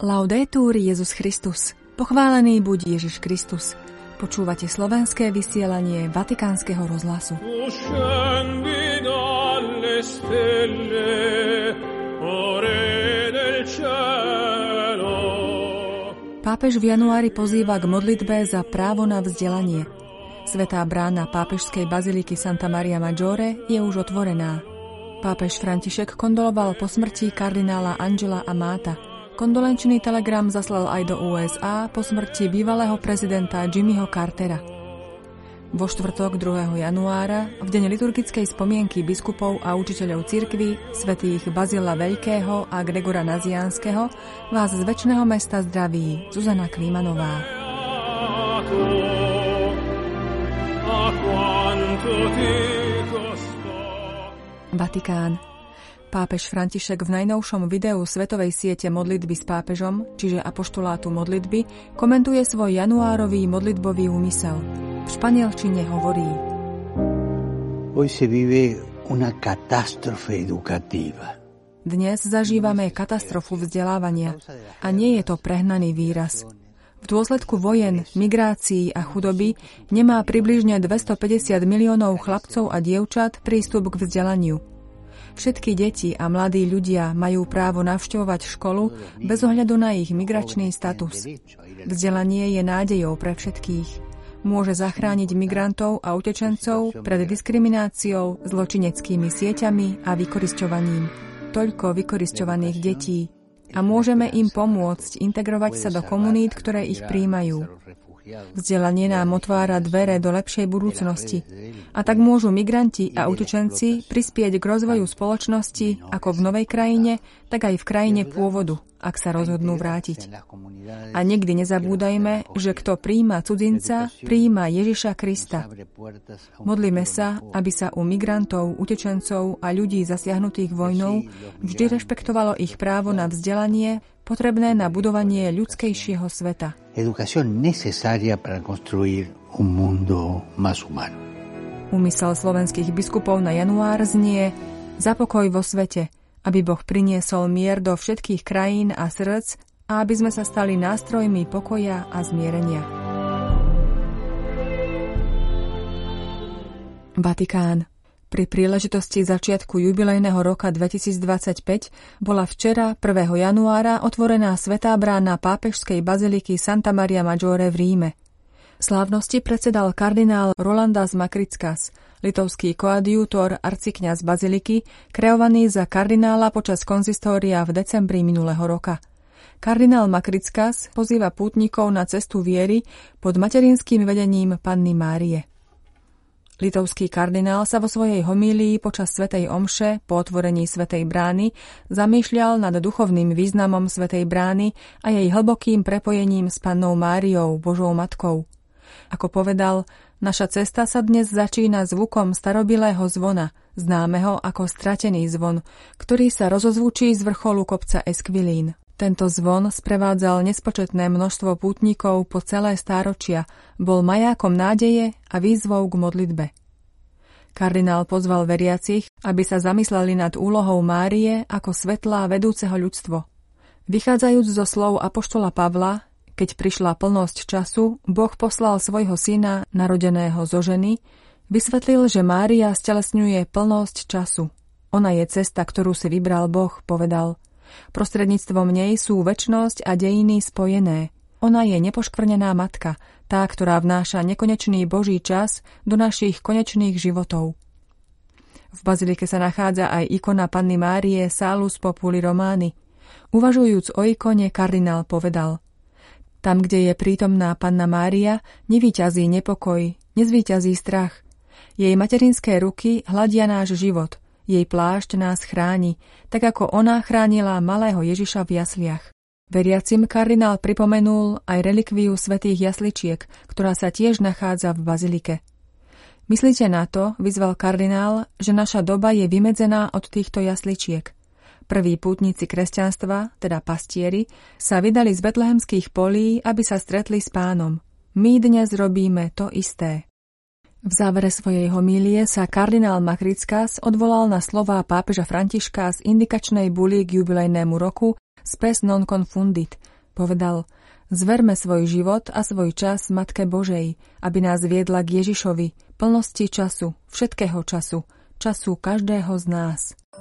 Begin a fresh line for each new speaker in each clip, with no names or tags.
Laudetur Jesus Christus. Pochválený buď Ježiš Kristus. Počúvate slovenské vysielanie Vatikánskeho rozhlasu. Pápež v januári pozýva k modlitbe za právo na vzdelanie. Svätá brána pápežskej baziliky Santa Maria Maggiore je už otvorená. Pápež František kondoloval po smrti kardinála Angela Amata. Kondolenčný telegram zaslal aj do USA po smrti bývalého prezidenta Jimmyho Cartera. Vo štvrtok 2. januára, v deň liturgickej spomienky biskupov a učiteľov cirkvi, svätých Bazila Veľkého a Gregora Nazianského, vás z večného mesta zdraví Zuzana Klímanová. Vatikán. Pápež František v najnovšom videu svetovej siete modlitby s pápežom, čiže apoštolátu modlitby, komentuje svoj januárový modlitbový úmysel. V španielčine hovorí:
Hoy se vive una catástrofe educativa.
Dnes zažívame katastrofu vzdelávania a nie je to prehnaný výraz. V dôsledku vojen, migrácií a chudoby nemá približne 250 miliónov chlapcov a dievčat prístup k vzdelaniu. Všetky deti a mladí ľudia majú právo navštevovať školu bez ohľadu na ich migračný status. Vzdelanie je nádejou pre všetkých. Môže zachrániť migrantov a utečencov pred diskrimináciou, zločineckými sieťami a vykorisťovaním. Toľko vykorisťovaných detí. A môžeme im pomôcť integrovať sa do komunít, ktoré ich prijímajú. Vzdelanie nám otvára dvere do lepšej budúcnosti. A tak môžu migranti a utečenci prispieť k rozvoju spoločnosti ako v novej krajine, tak aj v krajine pôvodu, ak sa rozhodnú vrátiť. A nikdy nezabúdajme, že kto prijíma cudzinca, prijíma Ježiša Krista. Modlíme sa, aby sa u migrantov, utečencov a ľudí zasiahnutých vojnou vždy rešpektovalo ich právo na vzdelanie, potrebné na budovanie ľudskejšieho sveta.
Educación necesaria para construir un mundo más humano.
Úmysel slovenských biskupov na január znie: za pokoj vo svete, aby Boh priniesol mier do všetkých krajín a srdc a aby sme sa stali nástrojmi pokoja a zmierenia. Vatikán. Pri príležitosti začiatku jubilejného roka 2025 bola včera, 1. januára, otvorená svätá brána pápežskej baziliky Santa Maria Maggiore v Ríme. Slávnosti predsedal kardinál Rolandas Makrickas, litovský koadjútor, arcikňaz baziliky, kreovaný za kardinála počas konzistória v decembri minulého roka. Kardinál Makrickas pozýva pútnikov na cestu viery pod materinským vedením Panny Márie. Litovský kardinál sa vo svojej homílii počas svätej omše po otvorení svätej brány zamýšľal nad duchovným významom svätej brány a jej hlbokým prepojením s Pannou Máriou, Božou matkou. Ako povedal, naša cesta sa dnes začína zvukom starobilého zvona, známeho ako stratený zvon, ktorý sa rozozvučí z vrcholu kopca Esquilín. Tento zvon sprevádzal nespočetné množstvo pútnikov po celé stáročia, bol majákom nádeje a výzvou k modlitbe. Kardinál pozval veriacich, aby sa zamysleli nad úlohou Márie ako svetlá vedúceho ľudstvo. Vychádzajúc zo slov apoštola Pavla, keď prišla plnosť času, Boh poslal svojho syna, narodeného zo ženy, vysvetlil, že Mária stelesňuje plnosť času. Ona je cesta, ktorú si vybral Boh, povedal. Prostredníctvom nej sú večnosť a dejiny spojené. Ona je nepoškvrnená matka, tá, ktorá vnáša nekonečný Boží čas do našich konečných životov. V bazilike sa nachádza aj ikona Panny Márie Salus Populi Romani. Uvažujúc o ikone, kardinál povedal: tam, kde je prítomná Panna Mária, nevíťazí nepokoj, nezvíťazí strach. Jej materinské ruky hľadia náš život. Jej plášť nás chráni, tak ako ona chránila malého Ježiša v jasliach. Veriacim kardinál pripomenul aj relikviu svätých jasličiek, ktorá sa tiež nachádza v bazilike. Myslíte na to, vyzval kardinál, že naša doba je vymedzená od týchto jasličiek. Prví pútnici kresťanstva, teda pastieri, sa vydali z betlehemských polí, aby sa stretli s Pánom. My dnes robíme to isté. V závere svojej homílie sa kardinál Makrickas odvolal na slová pápeža Františka z indikačnej buly k jubilejnému roku Spes non confundit, povedal: Zverme svoj život a svoj čas Matke Božej, aby nás viedla k Ježišovi, plnosti času, všetkého času, času každého z nás.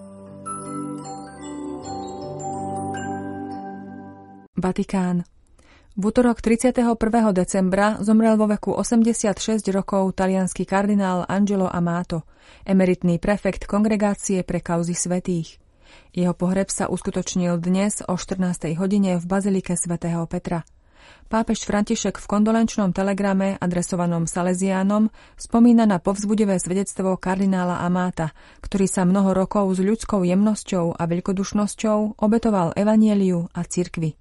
Vatikán. V utorok 31. decembra zomrel vo veku 86 rokov taliansky kardinál Angelo Amato, emeritný prefekt Kongregácie pre kauzy svätých. Jeho pohreb sa uskutočnil dnes o 14. hodine v bazilike svätého Petra. Pápež František v kondolenčnom telegrame adresovanom Salesiánom spomína na povzbudivé svedectvo kardinála Amata, ktorý sa mnoho rokov s ľudskou jemnosťou a veľkodušnosťou obetoval evanjeliu a cirkvi.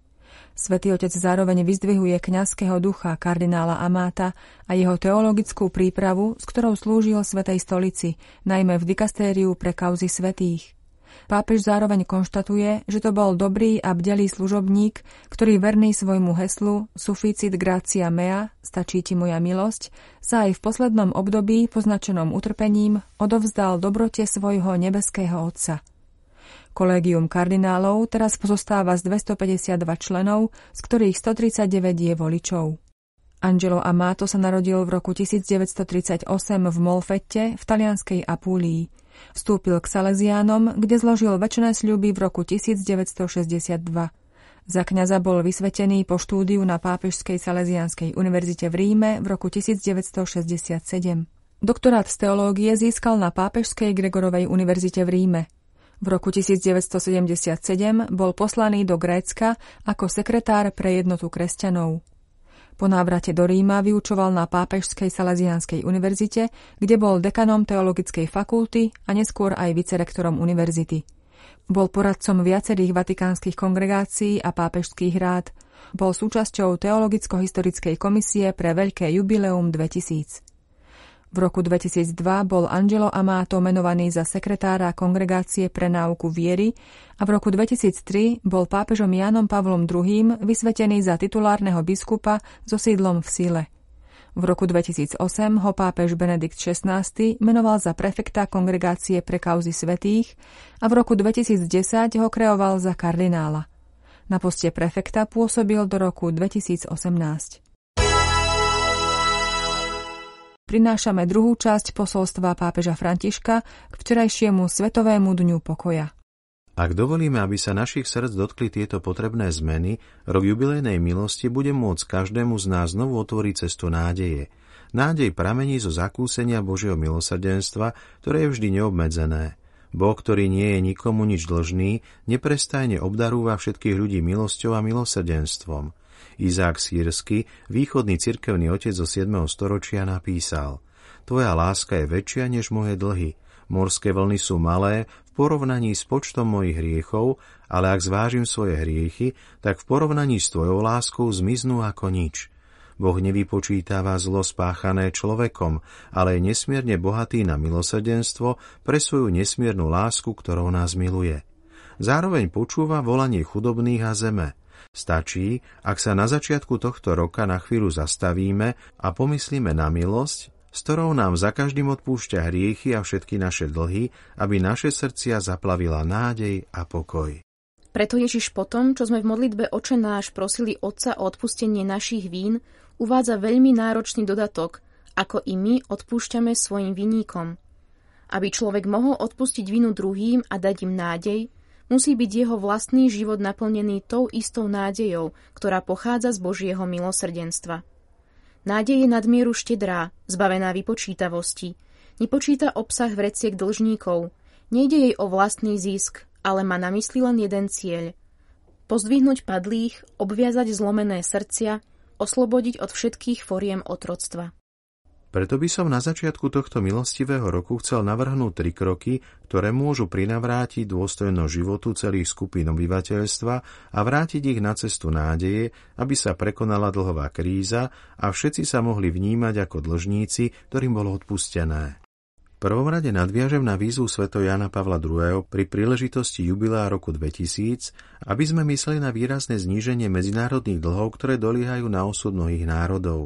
Svätý Otec zároveň vyzdvihuje kňazského ducha kardinála Amata a jeho teologickú prípravu, s ktorou slúžil Svätej stolici, najmä v dikastériu pre kauzy svätých. Pápež zároveň konštatuje, že to bol dobrý a bdelý služobník, ktorý verný svojmu heslu Sufficit gratia mea, stačí ti moja milosť, sa aj v poslednom období, poznačenom utrpením, odovzdal dobrote svojho nebeského Otca. Kolégium kardinálov teraz pozostáva z 252 členov, z ktorých 139 je voličov. Angelo Amato sa narodil v roku 1938 v Molfette v talianskej Apúlii. Vstúpil k Salesiánom, kde zložil večné sľuby v roku 1962. Za kňaza bol vysvetený po štúdiu na Pápežskej Salesiánskej univerzite v Ríme v roku 1967. Doktorát z teológie získal na Pápežskej Gregorovej univerzite v Ríme. V roku 1977 bol poslaný do Grécka ako sekretár pre jednotu kresťanov. Po návrate do Ríma vyučoval na Pápežskej Salesiánskej univerzite, kde bol dekanom teologickej fakulty a neskôr aj vicerektorom univerzity. Bol poradcom viacerých vatikánskych kongregácií a pápežských rád. Bol súčasťou Teologicko-historickej komisie pre Veľké jubileum 2000. V roku 2002 bol Angelo Amato menovaný za sekretára Kongregácie pre náuku viery a v roku 2003 bol pápežom Jánom Pavlom II vysvetený za titulárneho biskupa so sídlom v Sile. V roku 2008 ho pápež Benedikt XVI menoval za prefekta Kongregácie pre kauzy svätých a v roku 2010 ho kreoval za kardinála. Na poste prefekta pôsobil do roku 2018. Prinášame druhú časť posolstva pápeža Františka k včerajšiemu Svetovému dňu pokoja.
Ak dovolíme, aby sa našich srdc dotkli tieto potrebné zmeny, rok jubilejnej milosti bude môcť každému z nás znovu otvoriť cestu nádeje. Nádej pramení zo zakúsenia Božieho milosrdenstva, ktoré je vždy neobmedzené. Boh, ktorý nie je nikomu nič dlžný, neprestajne obdarúva všetkých ľudí milosťou a milosrdenstvom. Izák Sýrsky, východný cirkevný otec zo 7. storočia, napísal: Tvoja láska je väčšia než moje dlhy. Morské vlny sú malé v porovnaní s počtom mojich hriechov, ale ak zvážim svoje hriechy, tak v porovnaní s tvojou láskou zmiznú ako nič. Boh nevypočítava zlo spáchané človekom, ale je nesmierne bohatý na milosrdenstvo pre svoju nesmiernu lásku, ktorou nás miluje. Zároveň počúva volanie chudobných a zeme. Stačí, ak sa na začiatku tohto roka na chvíľu zastavíme a pomyslíme na milosť, s ktorou nám za každým odpúšťa hriechy a všetky naše dlhy, aby naše srdcia zaplavila nádej a pokoj.
Preto Ježiš potom, čo sme v modlitbe Oče náš prosili Otca o odpustenie našich vín, uvádza veľmi náročný dodatok, ako i my odpúšťame svojim vinníkom. Aby človek mohol odpustiť vinu druhým a dať im nádej, musí byť jeho vlastný život naplnený tou istou nádejou, ktorá pochádza z Božieho milosrdenstva. Nádej je nadmieru štedrá, zbavená vypočítavosti. Nepočíta obsah vreciek dlžníkov. Nejde jej o vlastný zisk, ale má na mysli len jeden cieľ. Pozdvihnúť padlých, obviazať zlomené srdcia, oslobodiť od všetkých foriem otroctva.
Preto by som na začiatku tohto milostivého roku chcel navrhnúť 3 kroky, ktoré môžu prinavrátiť dôstojnosť životu celých skupín obyvateľstva a vrátiť ich na cestu nádeje, aby sa prekonala dlhová kríza a všetci sa mohli vnímať ako dlžníci, ktorým bolo odpustené. V prvom rade nadviažem na výzvu svätého Jána Pavla II. Pri príležitosti jubilea roku 2000, aby sme mysleli na výrazné zníženie medzinárodných dlhov, ktoré doliehajú na osud mnohých národov.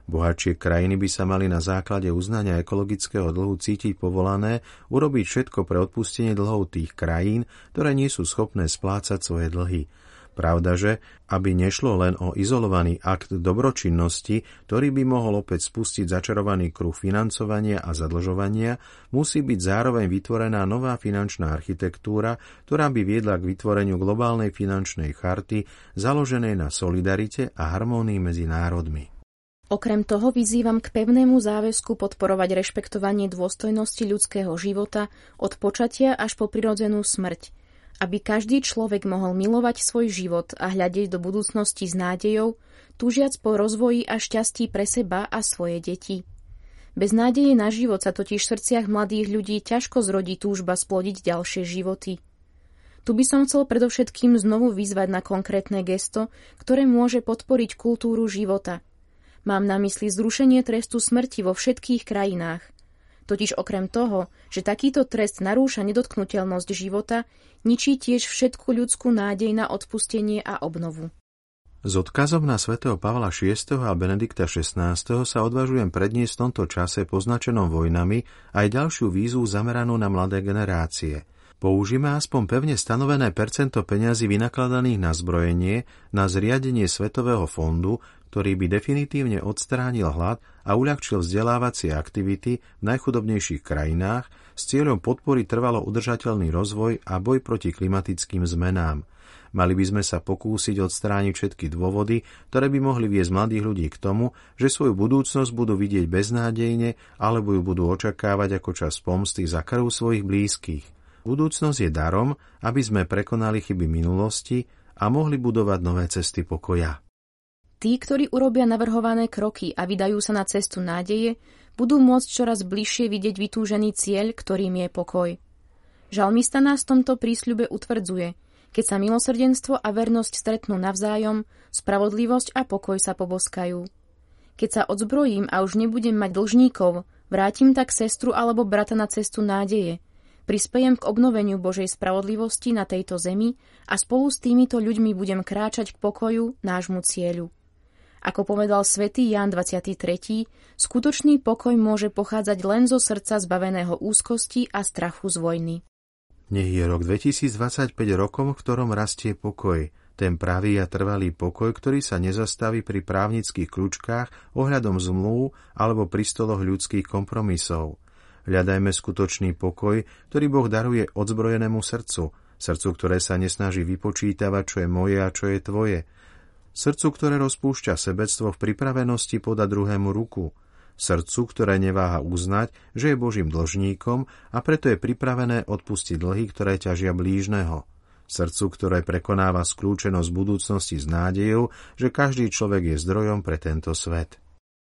Bohatšie krajiny by sa mali na základe uznania ekologického dlhu cítiť povolané urobiť všetko pre odpustenie dlhov tých krajín, ktoré nie sú schopné splácať svoje dlhy. Pravdaže, aby nešlo len o izolovaný akt dobročinnosti, ktorý by mohol opäť spustiť začarovaný kruh financovania a zadlžovania, musí byť zároveň vytvorená nová finančná architektúra, ktorá by viedla k vytvoreniu globálnej finančnej charty založenej na solidarite a harmónii medzi národmi.
Okrem toho vyzývam k pevnému záväzku podporovať rešpektovanie dôstojnosti ľudského života od počatia až po prirodzenú smrť, aby každý človek mohol milovať svoj život a hľadieť do budúcnosti s nádejou, túžiac po rozvoji a šťastí pre seba a svoje deti. Bez nádeje na život sa totiž v srdciach mladých ľudí ťažko zrodí túžba splodiť ďalšie životy. Tu by som chcel predovšetkým znovu vyzvať na konkrétne gesto, ktoré môže podporiť kultúru života. Mám na mysli zrušenie trestu smrti vo všetkých krajinách. Totiž okrem toho, že takýto trest narúša nedotknuteľnosť života, ničí tiež všetku ľudskú nádej na odpustenie a obnovu.
S odkazom na svätého Pavla VI. A Benedikta XVI. Sa odvažujem predniesť v tomto čase poznačenom vojnami aj ďalšiu výzvu zameranú na mladé generácie. Použíme aspoň pevne stanovené percento peňazí vynakladaných na zbrojenie na zriadenie Svetového fondu, ktorý by definitívne odstránil hlad a uľahčil vzdelávacie aktivity v najchudobnejších krajinách s cieľom podporiť trvalo udržateľný rozvoj a boj proti klimatickým zmenám. Mali by sme sa pokúsiť odstrániť všetky dôvody, ktoré by mohli viesť mladých ľudí k tomu, že svoju budúcnosť budú vidieť beznádejne alebo ju budú očakávať ako čas pomsty za krv svojich blízkych. Budúcnosť je darom, aby sme prekonali chyby minulosti a mohli budovať nové cesty pokoja.
Tí, ktorí urobia navrhované kroky a vydajú sa na cestu nádeje, budú môcť čoraz bližšie vidieť vytúžený cieľ, ktorým je pokoj. Žalmista nás v tomto prísľube utvrdzuje: keď sa milosrdenstvo a vernosť stretnú navzájom, spravodlivosť a pokoj sa poboskajú. Keď sa odzbrojím a už nebudem mať dlžníkov, vrátim tak sestru alebo brata na cestu nádeje. Prispejem k obnoveniu Božej spravodlivosti na tejto zemi a spolu s týmito ľuďmi budem kráčať k pokoju, nášmu cieľu. Ako povedal svätý Ján 23., skutočný pokoj môže pochádzať len zo srdca zbaveného úzkosti a strachu z vojny.
Nech je rok 2025 rokom, v ktorom rastie pokoj. Ten pravý a trvalý pokoj, ktorý sa nezastaví pri právnických kľúčkách ohľadom zmluv alebo pri stoloch ľudských kompromisov. Hľadajme skutočný pokoj, ktorý Boh daruje odzbrojenému srdcu, ktoré sa nesnaží vypočítavať, čo je moje a čo je tvoje, srdcu, ktoré rozpúšťa sebectvo v pripravenosti podať druhému ruku, srdcu, ktoré neváha uznať, že je Božím dlžníkom a preto je pripravené odpustiť dlhy, ktoré ťažia blížneho, srdcu, ktoré prekonáva skľúčenosť budúcnosti s nádejou, že každý človek je zdrojom pre tento svet.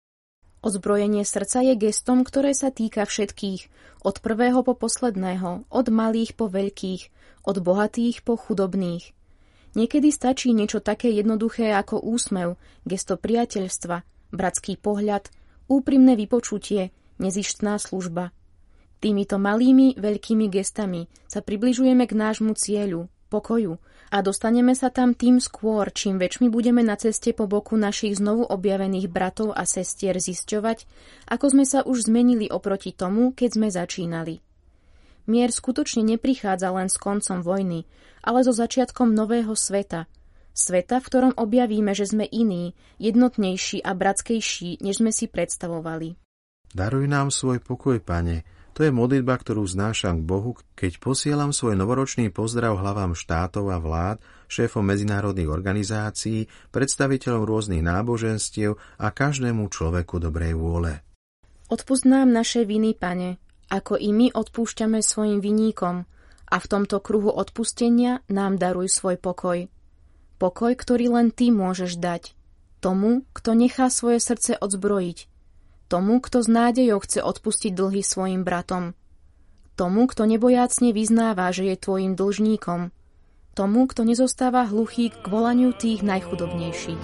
Ozbrojenie srdca je gestom, ktoré sa týka všetkých, od prvého po posledného, od malých po veľkých, od bohatých po chudobných. Niekedy stačí niečo také jednoduché ako úsmev, gesto priateľstva, bratský pohľad, úprimné vypočutie, nezištná služba. Týmito malými, veľkými gestami sa približujeme k nášmu cieľu, pokoju, a dostaneme sa tam tým skôr, čím väčšmi budeme na ceste po boku našich znovu objavených bratov a sestier zisťovať, ako sme sa už zmenili oproti tomu, keď sme začínali. Mier skutočne neprichádza len s koncom vojny, ale so začiatkom nového sveta. Sveta, v ktorom objavíme, že sme iní, jednotnejší a bratskejší, než sme si predstavovali.
Daruj nám svoj pokoj, Pane. To je modlitba, ktorú vznášam k Bohu, keď posielam svoj novoročný pozdrav hlavám štátov a vlád, šéfom medzinárodných organizácií, predstaviteľom rôznych náboženstiev a každému človeku dobrej vôle.
Odpusť nám naše viny, Pane, ako i my odpúšťame svojim viníkom, a v tomto kruhu odpustenia nám daruj svoj pokoj. Pokoj, ktorý len Ty môžeš dať. Tomu, kto nechá svoje srdce odzbrojiť. Tomu, kto s nádejou chce odpustiť dlhy svojim bratom. Tomu, kto nebojácne vyznáva, že je tvojim dlžníkom. Tomu, kto nezostáva hluchý k volaniu tých najchudobnejších.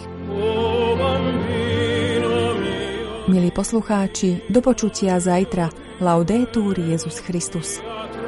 Milí poslucháči, do počutia zajtra. Laudetur Jesus Christus.